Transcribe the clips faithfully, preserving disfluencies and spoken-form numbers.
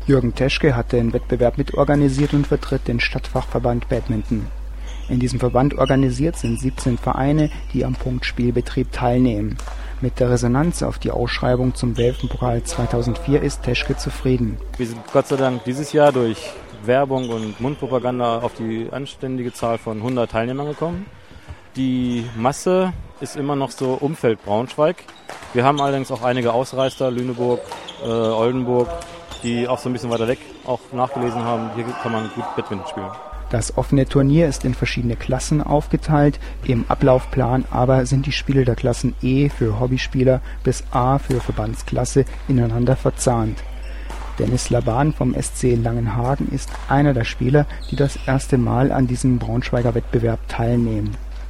Jürgen Teschke hat den Wettbewerb mitorganisiert und vertritt den Stadtfachverband Badminton. In diesem Verband organisiert sind siebzehn Vereine, die am Punktspielbetrieb teilnehmen. Mit der Resonanz auf die Ausschreibung zum Weltpokal zweitausendvier ist Teschke zufrieden. Wir sind Gott sei Dank dieses Jahr durch Werbung und Mundpropaganda auf die anständige Zahl von hundert Teilnehmern gekommen. Die Masse ist immer noch so Umfeld Braunschweig. Wir haben allerdings auch einige Ausreißer, Lüneburg, äh, Oldenburg, die auch so ein bisschen weiter weg auch nachgelesen haben, hier kann man gut Badminton spielen. Das offene Turnier ist in verschiedene Klassen aufgeteilt. Im Ablaufplan aber sind die Spiele der Klassen E für Hobbyspieler bis A für Verbandsklasse ineinander verzahnt. Dennis Laban vom S C Langenhagen ist einer der Spieler, die das erste Mal an diesem Braunschweiger Wettbewerb teilnehmen.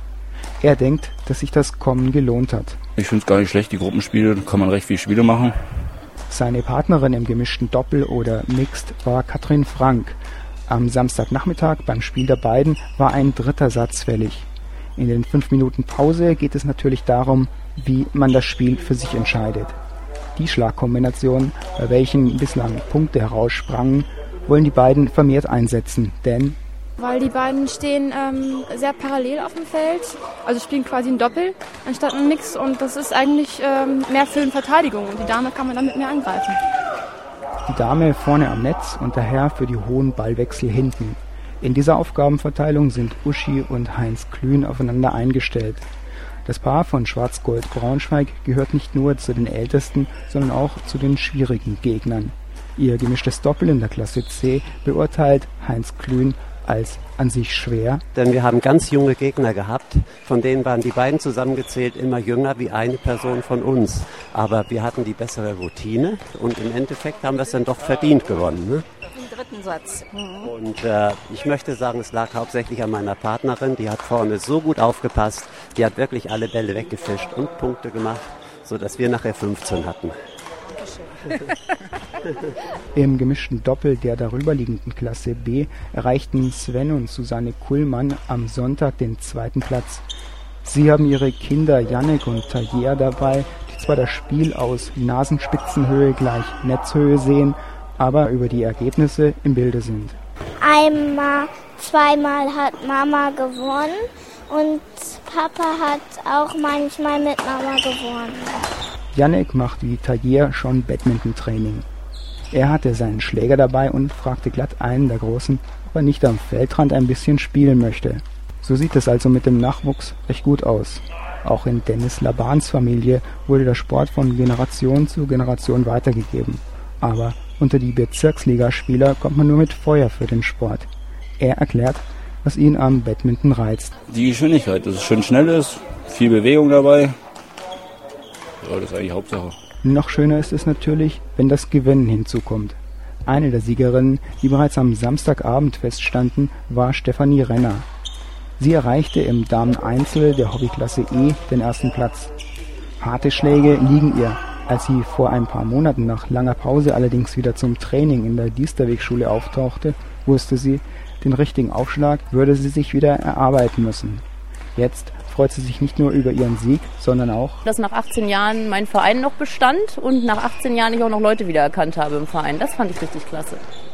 Er denkt, dass sich das Kommen gelohnt hat. Ich finde es gar nicht schlecht, die Gruppenspiele, da kann man recht viele Spiele machen. Seine Partnerin im gemischten Doppel oder Mixed war Katrin Frank. Am Samstagnachmittag beim Spiel der beiden war ein dritter Satz fällig. In den fünf Minuten Pause geht es natürlich darum, wie man das Spiel für sich entscheidet. Die Schlagkombinationen, bei welchen bislang Punkte heraussprangen, wollen die beiden vermehrt einsetzen, denn weil die beiden stehen ähm, sehr parallel auf dem Feld, also spielen quasi ein Doppel anstatt ein Mix und das ist eigentlich ähm, mehr für eine Verteidigung und die Dame kann man damit mehr angreifen. Die Dame vorne am Netz und der Herr für die hohen Ballwechsel hinten. In dieser Aufgabenverteilung sind Uschi und Heinz Klün aufeinander eingestellt. Das Paar von Schwarz-Gold Braunschweig gehört nicht nur zu den ältesten, sondern auch zu den schwierigen Gegnern. Ihr gemischtes Doppel in der Klasse C beurteilt Heinz Klün als an sich schwer. Denn wir haben ganz junge Gegner gehabt, von denen waren die beiden zusammengezählt immer jünger wie eine Person von uns. Aber wir hatten die bessere Routine und im Endeffekt haben wir es dann doch verdient gewonnen. Ne? Im dritten Satz. Mhm. Und äh, ich möchte sagen, es lag hauptsächlich an meiner Partnerin, die hat vorne so gut aufgepasst, die hat wirklich alle Bälle weggefischt und Punkte gemacht, sodass wir nachher fünfzehn hatten. Im gemischten Doppel der darüberliegenden Klasse B erreichten Sven und Susanne Kullmann am Sonntag den zweiten Platz. Sie haben ihre Kinder Jannik und Tajer dabei, die zwar das Spiel aus Nasenspitzenhöhe gleich Netzhöhe sehen, aber über die Ergebnisse im Bilde sind. Einmal, zweimal hat Mama gewonnen und Papa hat auch manchmal mit Mama gewonnen. Jannik macht wie Tajer schon Badminton-Training. Er hatte seinen Schläger dabei und fragte glatt einen der Großen, ob er nicht am Feldrand ein bisschen spielen möchte. So sieht es also mit dem Nachwuchs recht gut aus. Auch in Dennis Labans Familie wurde der Sport von Generation zu Generation weitergegeben. Aber unter die Bezirksligaspieler kommt man nur mit Feuer für den Sport. Er erklärt, was ihn am Badminton reizt. Die Geschwindigkeit, dass es schön schnell ist, viel Bewegung dabei. Ja, das ist eigentlich Hauptsache. Noch schöner ist es natürlich, wenn das Gewinnen hinzukommt. Eine der Siegerinnen, die bereits am Samstagabend feststanden, war Stefanie Renner. Sie erreichte im Damen-Einzel der Hobbyklasse E den ersten Platz. Harte Schläge liegen ihr. Als sie vor ein paar Monaten nach langer Pause allerdings wieder zum Training in der Diesterwegschule auftauchte, wusste sie, den richtigen Aufschlag würde sie sich wieder erarbeiten müssen. Jetzt freut sie sich nicht nur über ihren Sieg, sondern auch, dass nach achtzehn Jahren mein Verein noch bestand und nach achtzehn Jahren ich auch noch Leute wiedererkannt habe im Verein. Das fand ich richtig klasse.